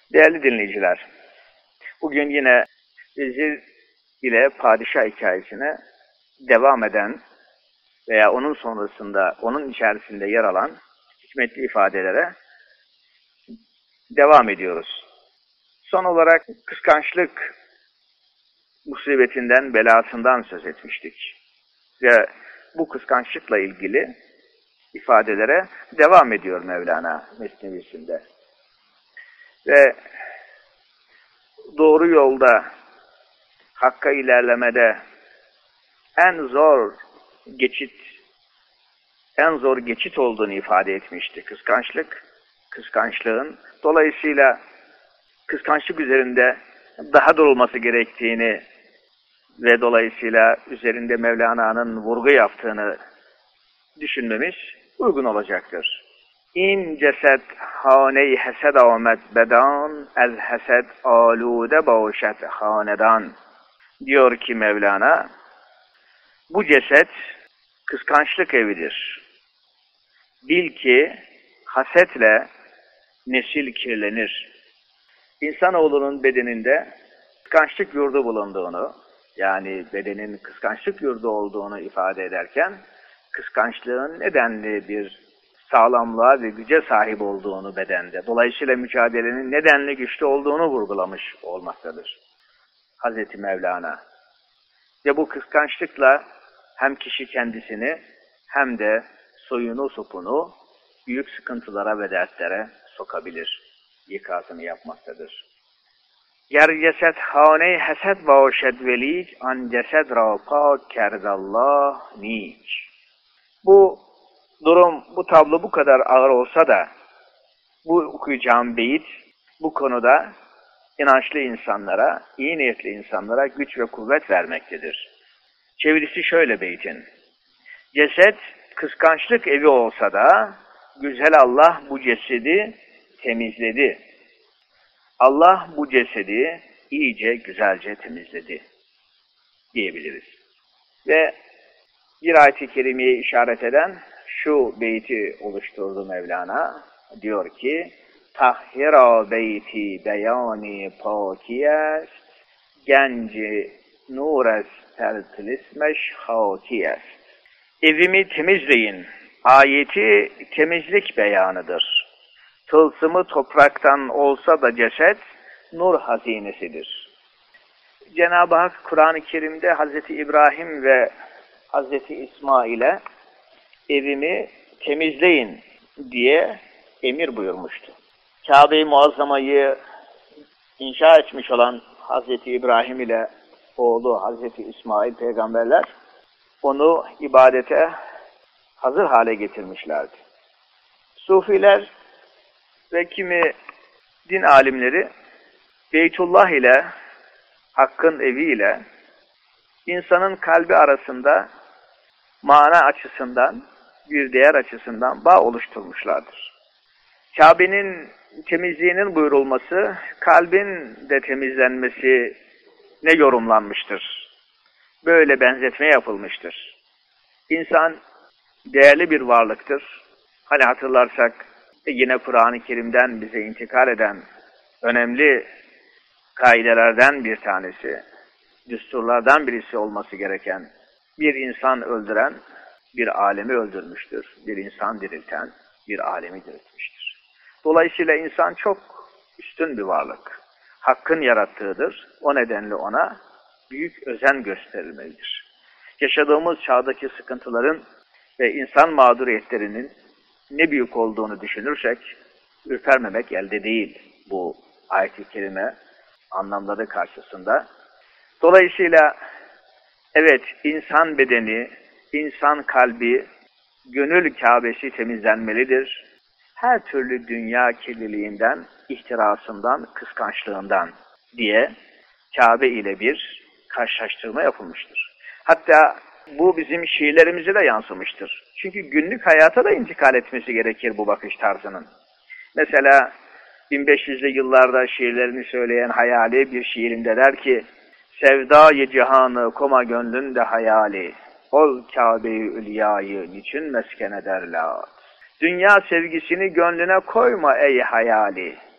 Değerli dinleyiciler, bugün yine vezir ile padişah hikayesine devam eden veya onun sonrasında, onun içerisinde yer alan hikmetli ifadelere devam ediyoruz. Son olarak kıskançlık musibetinden, belasından söz etmiştik. Ve bu kıskançlıkla ilgili ifadelere devam ediyor Mevlana Mesnevisinde. Ve doğru yolda, hakka ilerlemede en zor geçit olduğunu ifade etmişti kıskançlık. Kıskançlığın dolayısıyla kıskançlık üzerinde daha durulması gerektiğini ve dolayısıyla üzerinde Mevlana'nın vurgu yaptığını düşünmemiz uygun olacaktır. İn ceset hane-i hesed amet bedan, el hesed alude başet hanedan. Diyor ki Mevlana, bu ceset kıskançlık evidir. Bil ki hasetle nesil kirlenir. İnsanoğlunun bedeninde kıskançlık yurdu bulunduğunu, yani bedenin kıskançlık yurdu olduğunu ifade ederken, kıskançlığın nedenli bir sağlamlığa ve güce sahip olduğunu bedende, dolayısıyla mücadelenin nedenli güçlü olduğunu vurgulamış olmaktadır Hazreti Mevlana. Ve bu kıskançlıkla hem kişi kendisini hem de soyunu sopunu büyük sıkıntılara ve dertlere sokabilir. İkazını yapmaktadır. Ger ceset hane hesed başed velik an ceset ra pak kerdallah nik. Bu durum, bu tablo bu kadar ağır olsa da bu okuyacağım beyit bu konuda inançlı insanlara, iyi niyetli insanlara güç ve kuvvet vermektedir. Çevirisi şöyle beytin. Ceset kıskançlık evi olsa da güzel Allah bu cesedi temizledi. Allah bu cesedi iyice güzelce temizledi diyebiliriz. Ve bir ayet-i kerimeye işaret eden şu beyti oluşturdu Mevlana. Diyor ki, tahhira beyti beyani pakiyest, genci nures tertilismeş hakiyest. Evimi temizleyin. Ayeti temizlik beyanıdır. Tılsımı topraktan olsa da ceset, nur hazinesidir. Cenab-ı Hak Kur'an-ı Kerim'de Hazreti İbrahim ve Hazreti İsmail'e evimi temizleyin diye emir buyurmuştu. Kabe-i Muazzama'yı inşa etmiş olan Hazreti İbrahim ile oğlu Hazreti İsmail peygamberler onu ibadete hazır hale getirmişlerdi. Sufiler ve kimi din alimleri Beytullah ile Hakk'ın evi ile insanın kalbi arasında mana açısından, bir değer açısından bağ oluşturmuşlardır. Kabe'nin temizliğinin buyurulması, kalbin de temizlenmesi ne yorumlanmıştır. Böyle benzetme yapılmıştır. İnsan değerli bir varlıktır. Hani hatırlarsak yine Kur'an-ı Kerim'den bize intikal eden önemli kaidelerden bir tanesi, düsturlardan birisi olması gereken, bir insan öldüren bir alemi öldürmüştür. Bir insan dirilten bir alemi diriltmiştir. Dolayısıyla insan çok üstün bir varlık. Hakkın yarattığıdır. O nedenle ona büyük özen gösterilmelidir. Yaşadığımız çağdaki sıkıntıların ve insan mağduriyetlerinin ne büyük olduğunu düşünürsek, ürpermemek elde değil bu ayet-i kerime anlamları karşısında. Dolayısıyla evet, insan bedeni, insan kalbi, gönül Kâbesi temizlenmelidir. Her türlü dünya kirliliğinden, ihtirasından, kıskançlığından diye Kâbe ile bir karşılaştırma yapılmıştır. Hatta bu bizim şiirlerimize de yansımıştır. Çünkü günlük hayata da intikal etmesi gerekir bu bakış tarzının. Mesela 1500'lü yıllarda şiirlerini söyleyen Hayali bir şiirinde der ki, sevdayı cihanı koma gönlünde hayali, ol Kâbe-i Ülyâ'yı niçin mesken ederler. Dünya sevgisini gönlüne koyma ey hayali,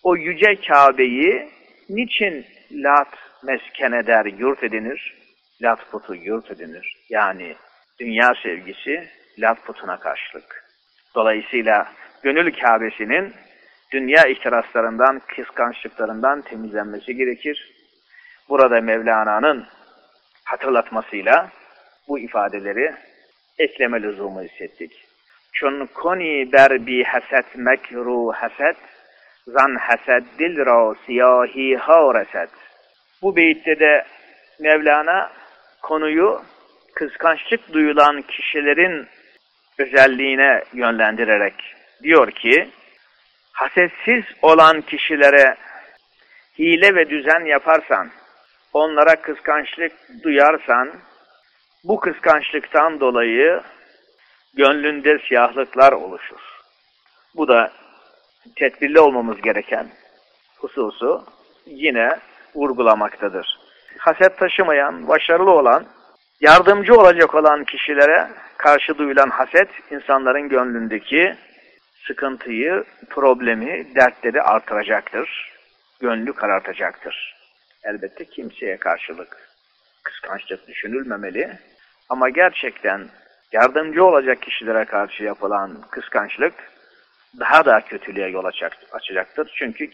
O yüce Kabe'yi niçin Lat mesken eder, yurt edinir? Lat putu yurt edinir. Yani dünya sevgisi Lat putuna karşılık. Dolayısıyla gönül Kabe'sinin dünya ihtiraslarından, kıskançlıklarından temizlenmesi gerekir. Burada Mevlana'nın hatırlatmasıyla bu ifadeleri ekleme lüzumu hissettik. Çun koni ber bi haset mekru haset, zan haset dil ra siyahi ha reset. Bu beyitte de Mevlana konuyu kıskançlık duyulan kişilerin özelliğine yönlendirerek diyor ki, hasetsiz olan kişilere hile ve düzen yaparsan, onlara kıskançlık duyarsan, bu kıskançlıktan dolayı gönlünde siyahlıklar oluşur. Bu da tedbirli olmamız gereken hususu yine vurgulamaktadır. Haset taşımayan, başarılı olan, yardımcı olacak olan kişilere karşı duyulan haset, insanların gönlündeki sıkıntıyı, problemi, dertleri artıracaktır. Gönlü karartacaktır. Elbette kimseye karşılık kıskançlık düşünülmemeli. Ama gerçekten yardımcı olacak kişilere karşı yapılan kıskançlık daha da kötülüğe yol açacaktır. Çünkü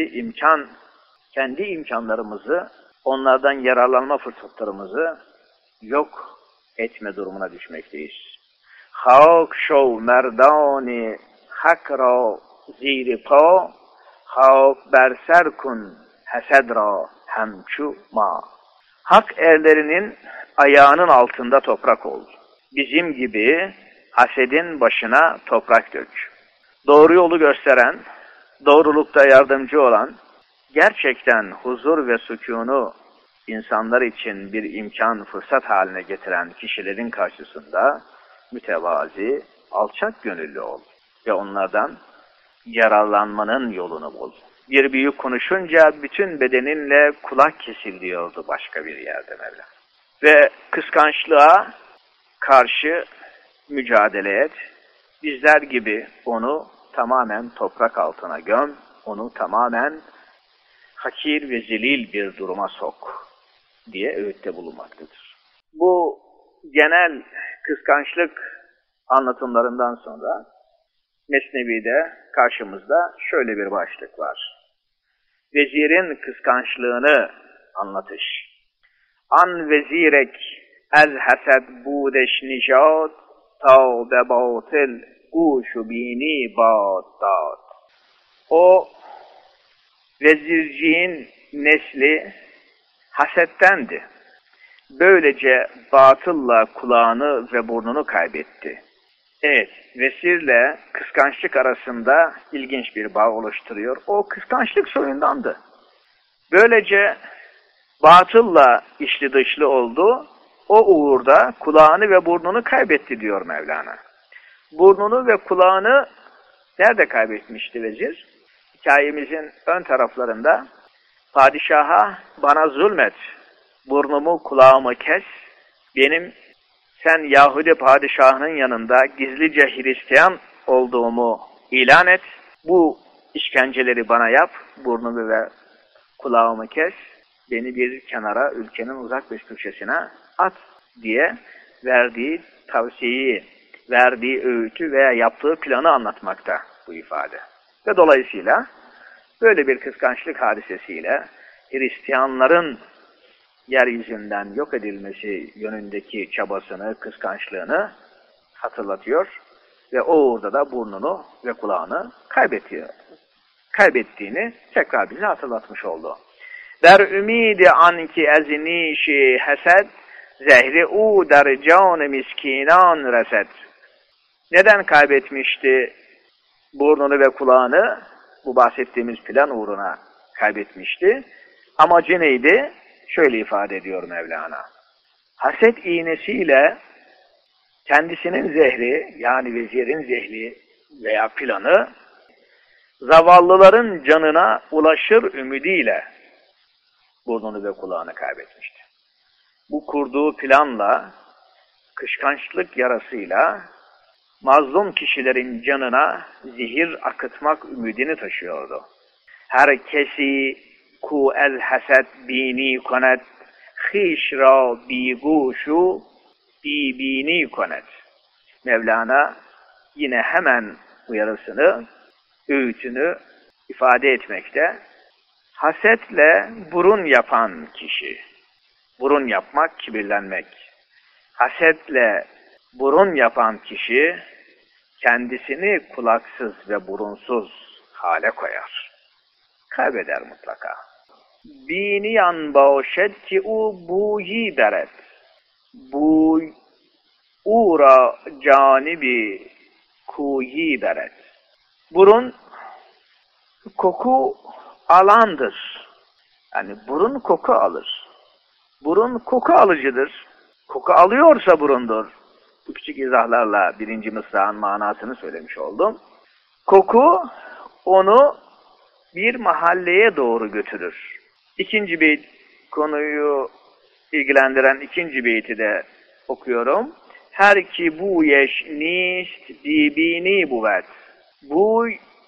kendi imkanlarımızı, onlardan yararlanma fırsatlarımızı yok etme durumuna düşmekteyiz. Hak şov merdani hak ra ziri pa, hak berser kun hased ra hemçu ma. Hak erlerinin ayağının altında toprak ol. Bizim gibi hasedin başına toprak dök. Doğru yolu gösteren, doğrulukta yardımcı olan, gerçekten huzur ve sükûnu insanlar için bir imkan, fırsat haline getiren kişilerin karşısında mütevazi, alçak gönüllü ol ve onlardan yararlanmanın yolunu bul. Bir büyük konuşunca bütün bedeninle kulak kesil diyordu başka bir yerde Mevla. Ve kıskançlığa karşı mücadele et. Bizler gibi onu tamamen toprak altına göm, onu tamamen hakir ve zelil bir duruma sok diye öğütte bulunmaktadır. Bu genel kıskançlık anlatımlarından sonra Mesnevi'de karşımızda şöyle bir başlık var. Vezirin kıskançlığını anlatış. An vezirek ez hased budeş nijat, ta be batil guşu bini bad dad. O vezirciğin nesli hasettendi. Böylece batılla kulağını ve burnunu kaybetti. Evet, vezirle kıskançlık arasında ilginç bir bağ oluşturuyor. O kıskançlık soyundandı. Böylece batılla içli dışlı oldu. O uğurda kulağını ve burnunu kaybetti diyor Mevlana. Burnunu ve kulağını nerede kaybetmişti vezir? Hikayemizin ön taraflarında padişaha bana zulmet, burnumu kulağımı kes, sen Yahudi padişahının yanında gizlice Hristiyan olduğumu ilan et, bu işkenceleri bana yap, burnumu ve kulağımı kes, beni bir kenara, ülkenin uzak bir köşesine at diye verdiği tavsiyeyi, verdiği öğütü veya yaptığı planı anlatmakta bu ifade. Ve dolayısıyla böyle bir kıskançlık hadisesiyle Hristiyanların yeryüzünden yok edilmesi yönündeki çabasını, kıskançlığını hatırlatıyor ve o uğurda da burnunu ve kulağını kaybettiğini tekrar bize hatırlatmış oldu. Der ümidi anki eznişi hased, zehri u der can miskinan resed. Neden kaybetmişti burnunu ve kulağını? Bu bahsettiğimiz plan uğruna kaybetmişti. Amacı neydi? Şöyle ifade ediyor Mevlana. Haset iğnesiyle kendisinin zehri, yani vezirin zehri veya planı, zavallıların canına ulaşır ümidiyle burnunu ve kulağını kaybetmişti. Bu kurduğu planla, kıskançlık yarasıyla mazlum kişilerin canına zehir akıtmak ümidini taşıyordu. Herkesi ku ez haset bini konet, hiş ra biguşu bibini konet. Mevlana yine hemen uyarısını, öğütünü ifade etmekte. Hasetle burun yapan kişi, burun yapmak, kibirlenmek. Hasetle burun yapan kişi kendisini kulaksız ve burunsuz hale koyar. Kaybeder mutlaka. Biniyan başet ki o buyi beret. Bu ura canibi kuyi beret. Burun koku alandır. Yani burun koku alır. Burun koku alıcıdır. Koku alıyorsa burundur. Bu küçük izahlarla birinci mısrağın manasını söylemiş oldum. Koku onu bir mahalleye doğru götürür. İkinci beyt, konuyu ilgilendiren ikinci beyti de okuyorum. Her ki bu yeş nist dibini buvet. Bu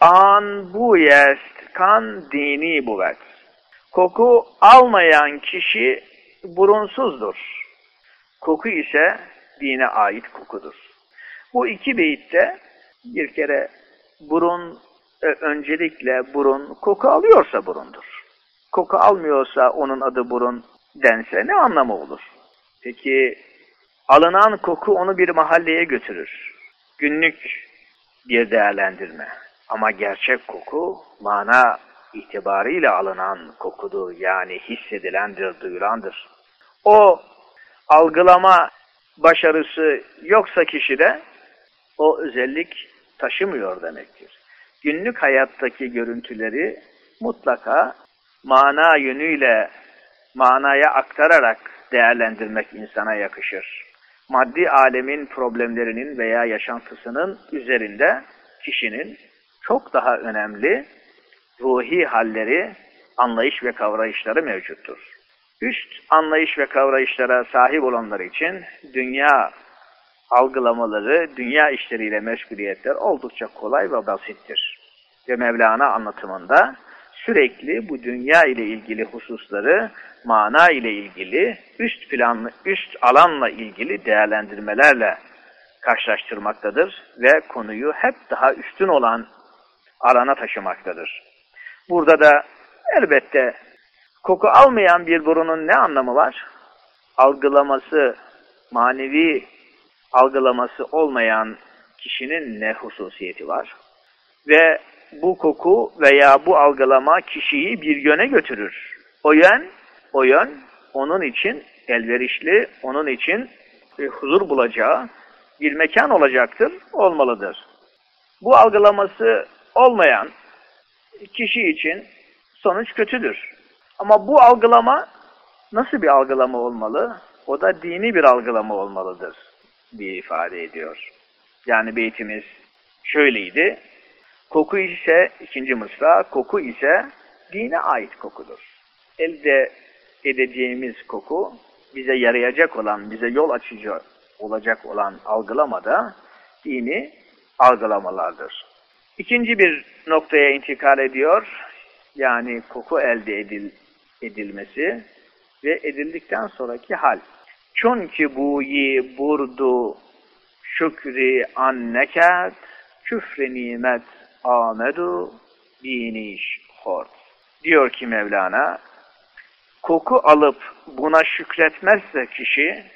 an bu jest kan dini buvet. Koku almayan kişi burunsuzdur. Koku ise dine ait kokudur. Bu iki beyitte bir kere burun, öncelikle burun koku alıyorsa burundur. Koku almıyorsa onun adı burun dense ne anlamı olur? Peki alınan koku onu bir mahalleye götürür. Günlük bir değerlendirme. Ama gerçek koku mana itibarıyla alınan kokudur. Yani hissedilendir, duyulandır. O algılama başarısı yoksa kişide o özellik taşımıyor demektir. Günlük hayattaki görüntüleri mutlaka mana yönüyle manaya aktararak değerlendirmek insana yakışır. Maddi alemin problemlerinin veya yaşantısının üzerinde kişinin çok daha önemli ruhi halleri, anlayış ve kavrayışları mevcuttur. Üst anlayış ve kavrayışlara sahip olanlar için dünya algılamaları, dünya işleriyle meşguliyetler oldukça kolay ve basittir. Ve Mevlana anlatımında sürekli bu dünya ile ilgili hususları, mana ile ilgili, üst alanla ilgili değerlendirmelerle karşılaştırmaktadır ve konuyu hep daha üstün olan alana taşımaktadır. Burada da elbette koku almayan bir burunun ne anlamı var? Algılaması, manevi algılaması olmayan kişinin ne hususiyeti var? Ve bu koku veya bu algılama kişiyi bir yöne götürür. O yön onun için elverişli, onun için huzur bulacağı bir mekan olacaktır, olmalıdır. Bu algılaması olmayan kişi için sonuç kötüdür. Ama bu algılama nasıl bir algılama olmalı? O da dini bir algılama olmalıdır diye ifade ediyor. Yani beytimiz şöyleydi. Koku ise, ikinci mısra, koku ise dine ait kokudur. Elde edeceğimiz koku bize yarayacak olan, bize yol açıcı olacak olan algılamada dini algılamalardır. İkinci bir noktaya intikal ediyor. Yani koku elde edilmesi ve edildikten sonraki hal. Çünkü buyi burdu şükri anneket küfre nimet amedu biniş hort. Diyor ki Mevlana, koku alıp buna şükretmezse kişi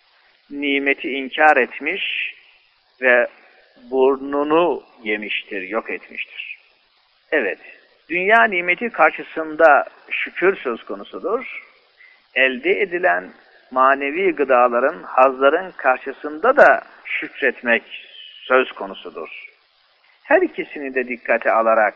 nimeti inkar etmiş ve burnunu yemiştir, yok etmiştir. Evet, dünya nimeti karşısında şükür söz konusudur. Elde edilen manevi gıdaların, hazların karşısında da şükretmek söz konusudur. Her ikisini de dikkate alarak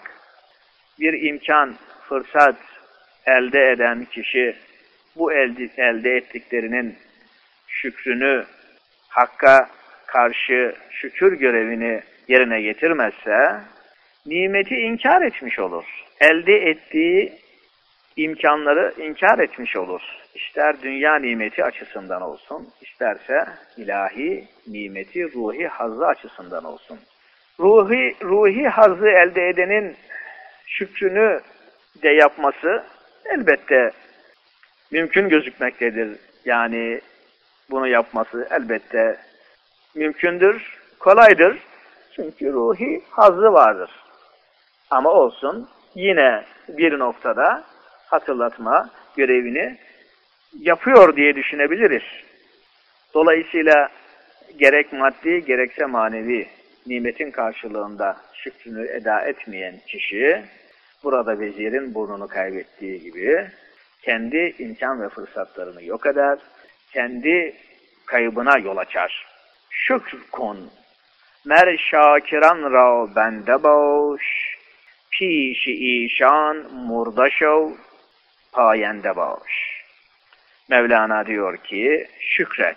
bir imkan, fırsat elde eden kişi bu elde ettiklerinin şükrünü, Hakk'a karşı şükür görevini yerine getirmezse nimeti inkar etmiş olur. Elde ettiği imkanları inkar etmiş olur. İster dünya nimeti açısından olsun, isterse ilahi nimeti, ruhi hazzı açısından olsun. Ruhi hazzı elde edenin şükrünü de yapması elbette mümkün gözükmektedir. Yani bunu yapması elbette mümkündür, kolaydır. Çünkü ruhi hazzı vardır. Ama olsun, yine bir noktada hatırlatma görevini yapıyor diye düşünebiliriz. Dolayısıyla gerek maddi gerekse manevi nimetin karşılığında şükrünü eda etmeyen kişi, burada vezirin burnunu kaybettiği gibi kendi imkan ve fırsatlarını yok eder, kendi kaybına yol açar. Şükr kun, mer şakiran ra bende baş, pişi işan murdaşov payende baş. Mevlana diyor ki, şükret.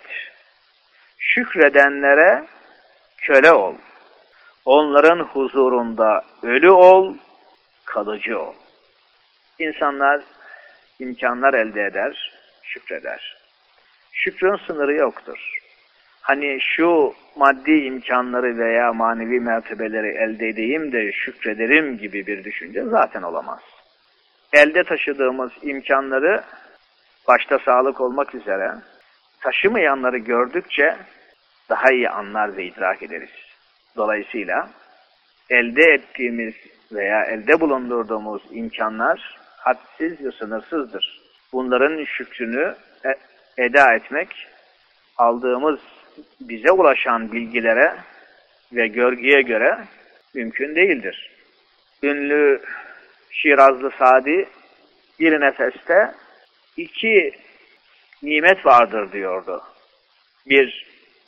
Şükredenlere köle ol. Onların huzurunda ölü ol, kalıcı ol. İnsanlar imkanlar elde eder, şükreder. Şükrün sınırı yoktur. Hani şu maddi imkanları veya manevi mertebeleri elde edeyim de şükrederim gibi bir düşünce zaten olamaz. Elde taşıdığımız imkanları başta sağlık olmak üzere taşımayanları gördükçe daha iyi anlar ve idrak ederiz. Dolayısıyla elde ettiğimiz veya elde bulundurduğumuz imkanlar hadsiz ve sınırsızdır. Bunların şükrünü eda etmek, aldığımız, bize ulaşan bilgilere ve görgüye göre mümkün değildir. Ünlü Şirazlı Sadi bir nefeste 2 nimet vardır diyordu. Bir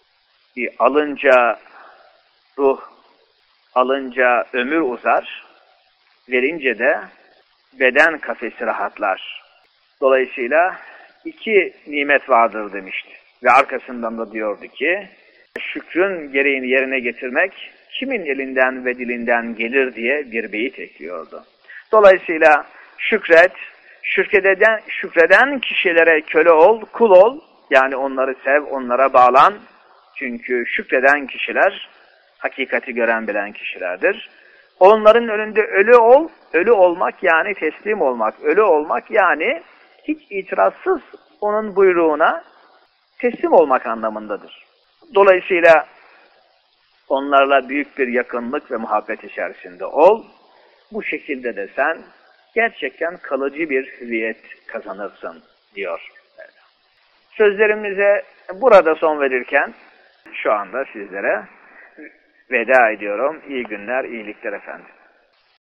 alınca ruh, alınca ömür uzar, verince de beden kafesi rahatlar. Dolayısıyla 2 nimet vardır demişti. Ve arkasından da diyordu ki, şükrün gereğini yerine getirmek kimin elinden ve dilinden gelir diye bir beyit ekliyordu. Dolayısıyla şükret, şükreden kişilere köle ol, kul ol, yani onları sev, onlara bağlan. Çünkü şükreden kişiler, hakikati gören bilen kişilerdir. Onların önünde ölü ol, ölü olmak yani teslim olmak, ölü olmak yani hiç itirazsız onun buyruğuna teslim olmak anlamındadır. Dolayısıyla onlarla büyük bir yakınlık ve muhabbet içerisinde ol. Bu şekilde de sen gerçekten kalıcı bir hüviyet kazanırsın diyor. Sözlerimize burada son verirken şu anda sizlere veda ediyorum. İyi günler, iyilikler efendim.